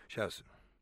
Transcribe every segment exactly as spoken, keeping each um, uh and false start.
Сейчас.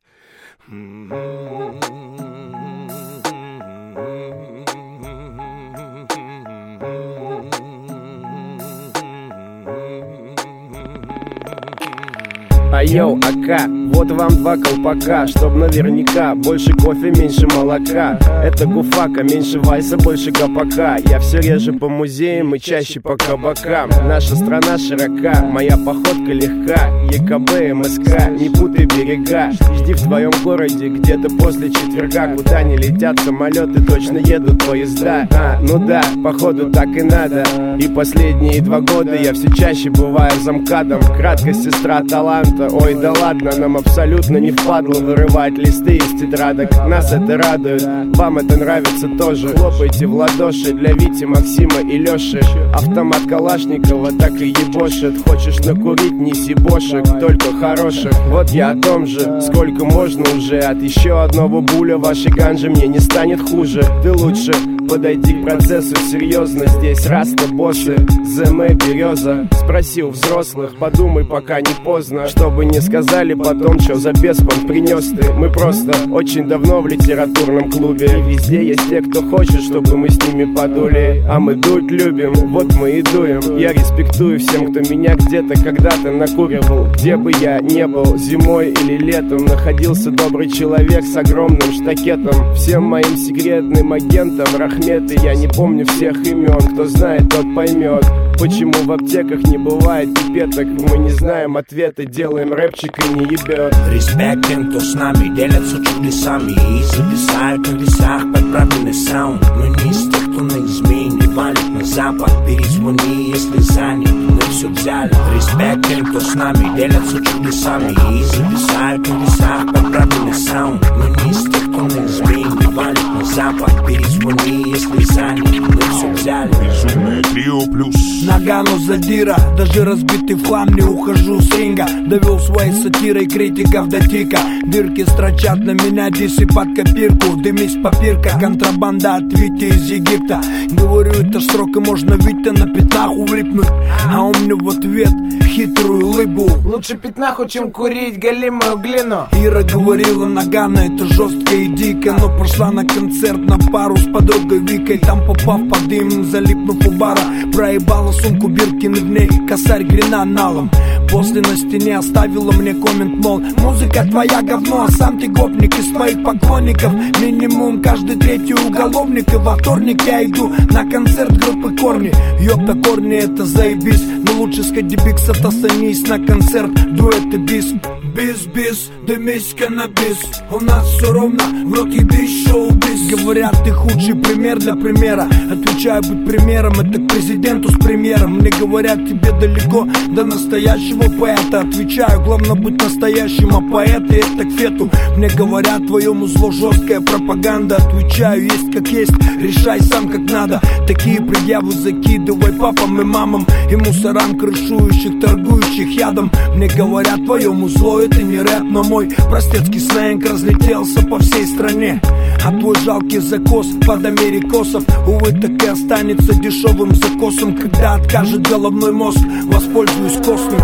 А йоу, ака, вот вам два колпака, чтоб наверняка больше кофе, меньше молока. Это гуфака, меньше вальса, больше гопака. Я все реже по музеям и чаще по кабакам. Наша страна широка, моя походка легка. ЕКБ, МСК, не путай берега. Жди в твоем городе где-то после четверга. Куда не летят самолеты, точно едут поезда. А, ну да, походу так и надо. И последние два года я все чаще бываю замкадом. Краткость сестра таланта. Ой, да ладно, нам абсолютно не впадло вырывать листы из тетрадок. Нас это радует, вам это нравится тоже. Хлопайте в ладоши для Вити, Максима и Лёши. Автомат Калашникова так и ебошит. Хочешь накурить, неси бошек, только хороших. Вот я о том же, сколько можно уже. От еще одного буля вашей ганжи мне не станет хуже. Ты лучше подойди к процессу серьезно. Здесь раста боссы, ЗМ береза. Спроси у взрослых, подумай, пока не поздно. Чтобы не сказали потом, что за беспон принес ты. Мы просто очень давно в литературном клубе. И везде есть те, кто хочет, чтобы мы с ними подули. А мы дуть любим, вот мы и дуем. Я респектую всем, кто меня где-то когда-то накуривал. Где бы я не был, зимой или летом, находился добрый человек с огромным штакетом. Всем моим секретным агентам рахметы. Я не помню всех имен, кто знает, тот поймет. Почему в аптеках не бывает пипеток? Мы не знаем ответа, делаем рэпчик и не ебет. Респект тем, кто с нами делятся чудесами и зависают на весах под правильный саунд. Мы не из тех, кто на измене валит на запад. Перезвони, если занят, мы все взяли. Респект тем, кто с нами делятся чудесами и зависают на весах под правильный саунд. Мы не из тех, кто на измене валит на запад. Перезвони, если занят, мы все взяли. Безумное трио плюс Нагану задира, даже разбитый в хлам не ухожу с ринга. Довел своей сатирой критиков до тика. Дырки строчат на меня, дисы под копирку. Дымись попирка, контрабанда от Вити из Египта. Говорю, это срок и можно Витя на пятнаху влипнуть. А он мне в ответ хитрую улыбку. Лучше пятнаху, чем курить галимую глину. Ира говорила, Нагана, это жестко и дико. Но пошла на концерт на пару с подругой Викой. Там попав под дым, залипнув у бара, проебала сумку Биркин, в ней косарь гренаналом. После на стене оставила мне коммент, мол, музыка твоя говно, а сам ты гопник из своих поклонников. Минимум каждый третий уголовник. И во вторник я иду на концерт группы Корни. Ёпта, Корни, это заебись. Но лучше сходи бикс, отостанись на концерт дуэт и бис. Бис-бис, дымись каннабис. У нас все ровно, в рот ебись, шоу-биз. Говорят, ты худший пример для примера. Отвечаю, быть примером, это к президенту с премьером. Мне говорят, тебе далеко до настоящего поэта. Отвечаю, главное быть настоящим, а поэты это к фету. Мне говорят, твоему зло жесткая пропаганда. Отвечаю, есть как есть, решай сам как надо. Такие предъявы закидывай папам и мамам и мусорам, крышующих, торгующих ядом. Мне говорят, твоему зло это не рэп, но мой простецкий сленг разлетелся по всей стране. А твой жалкий закос под америкосов, увы, так и останется дешевым закосом. Когда откажет головной мозг, воспользуюсь костным.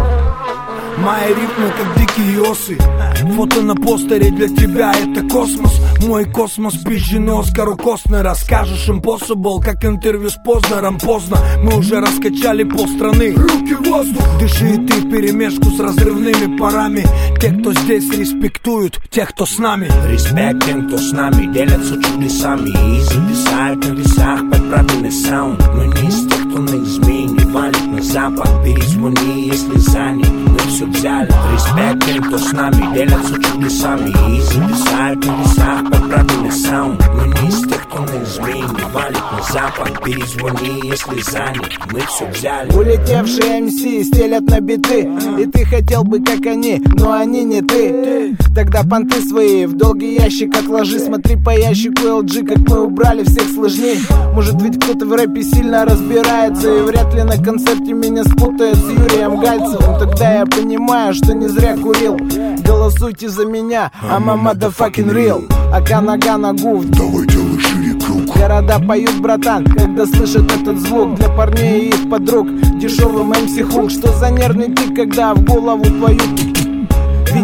Мои рифмы как дикие осы. Фото на постере для тебя это космос. Мой космос пизженый Оскару Костнера. Скажешь impossible, как интервью с Познером. Поздно, мы уже раскачали полстраны. Руки в воздух. Дыши и ты вперемешку с разрывными парами. Те, кто здесь респектуют, тех, кто с нами. Респект тем, кто с нами делятся чудесами и зависают на весах под правильный саунд. Мы не из тех, кто на измене валит на запад. Перезвони, если занят, мы все взяли. Респект тем, кто с нами делятся чудесами и зависают на весах под правильный саунд. Мы не из тех, кто на измене валит на запад. Перезвони, если занят, мы все взяли. Улетевшие эм си стелят на биты, и ты хотел бы как они, но они не ты. Тогда понты свои в долгий ящик отложи. Смотри по ящику эл джи, как мы убрали всех сложней. Может ведь кто-то в рэпе сильно разбирается, и вряд ли на концерте меня спутает с Юрием Гальцевым. Тогда я понимаю, что не зря курил. Голосуйте за меня, I'm a motherfucking real. Ака нога ногу, давай делай шире круг. Города поют, братан, когда слышат этот звук. Для парней и их подруг дешевым эм си хук. Что за нервный тик, когда в голову твою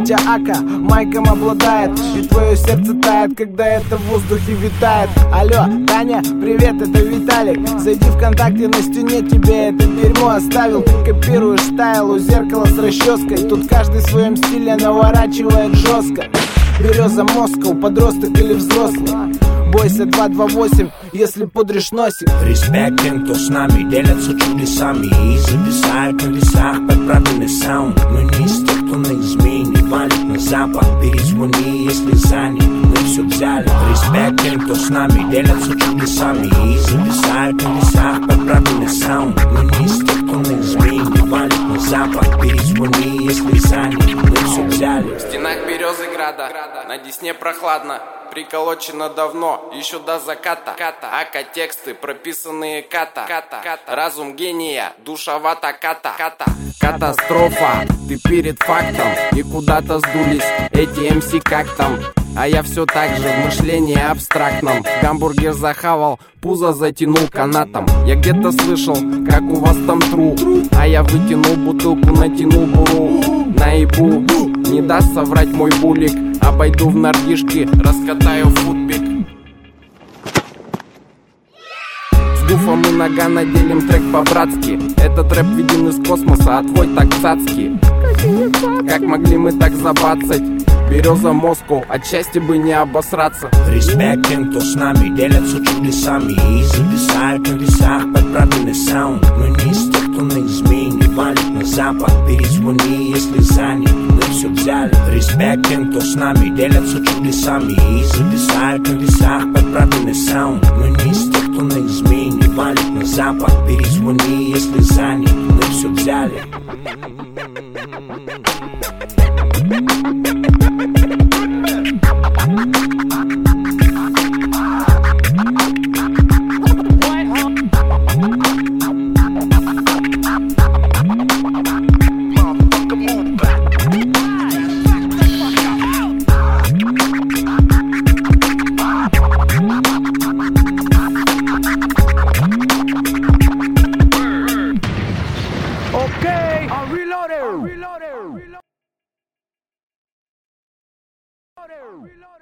Хотя Ака майком обладает, и твое сердце тает, когда это в воздухе витает. Алло, Таня, привет, это Виталик. Зайди ВКонтакте, на стене тебе это дерьмо оставил. Ты копируешь стайл у зеркала с расческой. Тут каждый в своем стиле наворачивает жестко. Береза Москва, подросток или взрослый. Бойся два два восемь, если пудришь носик. Респект тем, кто с нами делятся чудесами и зависают на весах под правильный саунд. Мы не из тех, кто на измене валит на запад. Перезвони, если занят, мы все взяли. Респект тем, кто с нами делятся чудесами и зависают на весах под правильный саунд. Мы не из тех, кто на измене валит на запад. Перезвони, если занят, мы все взяли. В стенах Березыграда, на Десне прохладно. Приколочено давно, еще до заката. Ака тексты, прописанные ката. Разум гения, душевата ката. Катастрофа, ты перед фактом. И куда-то сдулись эти эм си как там. А я все так же в мышлении абстрактном. Гамбургер захавал, пузо затянул канатом. Я где-то слышал, как у вас там тру. А я вытянул бутылку, натянул буру. Наебу, не даст соврать мой булик. Обойду в нордишки, раскатаю футбик. С гуфом и Нагано делим трек по-братски. Этот рэп виден из космоса, а твой так цацкий. Как могли мы так забацать? Береза Москва, от счастья бы не обосраться. Респект тем, кто с нами делятся чудесами и зависают на весах под правильный саунд. Мы не из тех, кто на измене валит на запад. Перезвони, если занят, мы все взяли. Респект тем, кто с нами делятся чудесами и зависают на весах под правильный саунд. Мы не из тех, кто на измене валит на запад. Перезвони, если занят, мы все взяли. Okay, I'm reloaded. I'm reloaded. Reloaded.